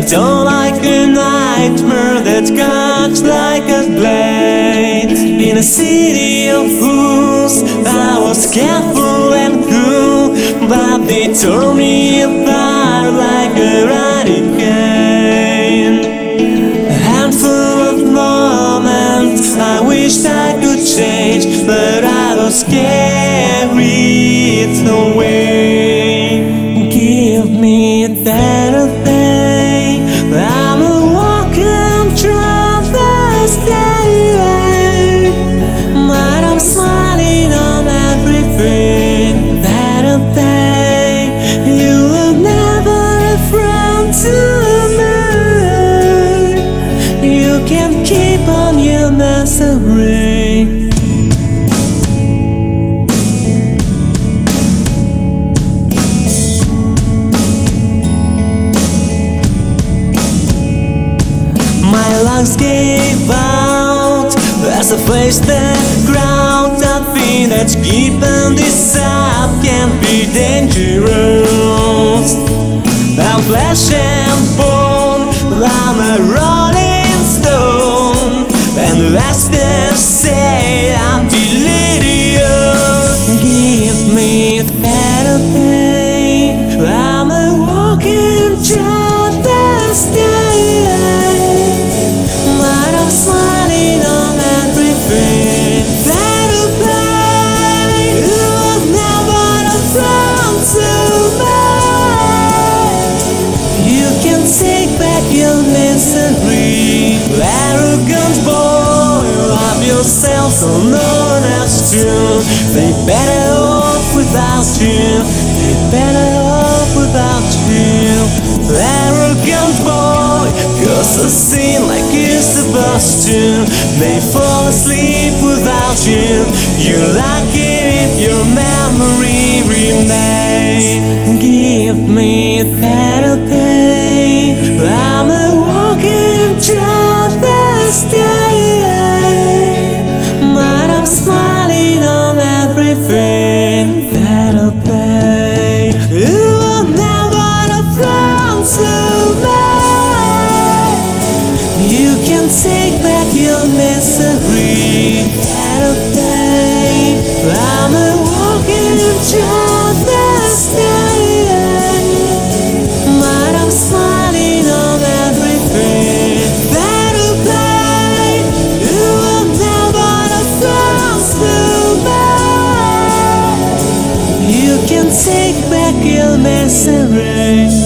don't like a nightmare that cuts like a blade. In a city of fools, I was careful and cool, but they tore me apart like a hurricane. A handful of moments I wished I could change, but I was carried away. Give me that day, I'm a walking travesty, but I'm smiling on everything. That day, you were never a friend to me. You can keep on your misery. My lungs gave out as I faced the ground. I think that keeping this up can be dangerous. I'm flesh and bone, I'm a rolling stone, and the rest they say I'm delirious. Give me that day, I'm a walking travesty, but I'm smiling on everything. That'll play, you'll never have friend to me. You can take back your misery. Arrogant boy, love yourself so no one else to. They better off without you. They better off without you. Arrogant boy, cause a sin like you're supposed to. They fall asleep without you. You're lucky if your memory remains. Give me that day, I'm a walking travesty, but I'm smiling on everything. That'll play, you will never have friends to me. You can take back your misery. That'll play, I'm a walking travesty, but I'm smiling on everything. That'll play, you will never have friends to me. You can take back your misery.